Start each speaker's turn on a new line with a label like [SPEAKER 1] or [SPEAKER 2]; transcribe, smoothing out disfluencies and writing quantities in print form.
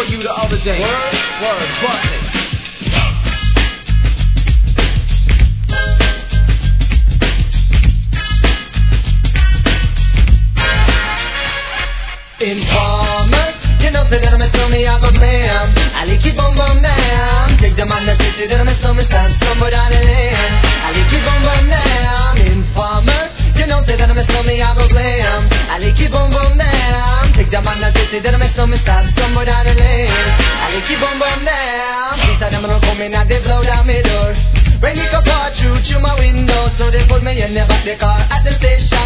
[SPEAKER 1] for you the other day. Word, bust it.
[SPEAKER 2] Informers, you know say that I'm a me, I go blam. I like keep on down. Take the man that says that I'm a stand somewhere down the lane. I like keep on down. Informers, you know say that I'm a me, I go blam. I like keep on down. Take the man that says that I'm a stand somewhere down the lane. I like keep on down. These are them gonna come in and they blow down my door. When you come through my window, so they put me in the back the car at the station.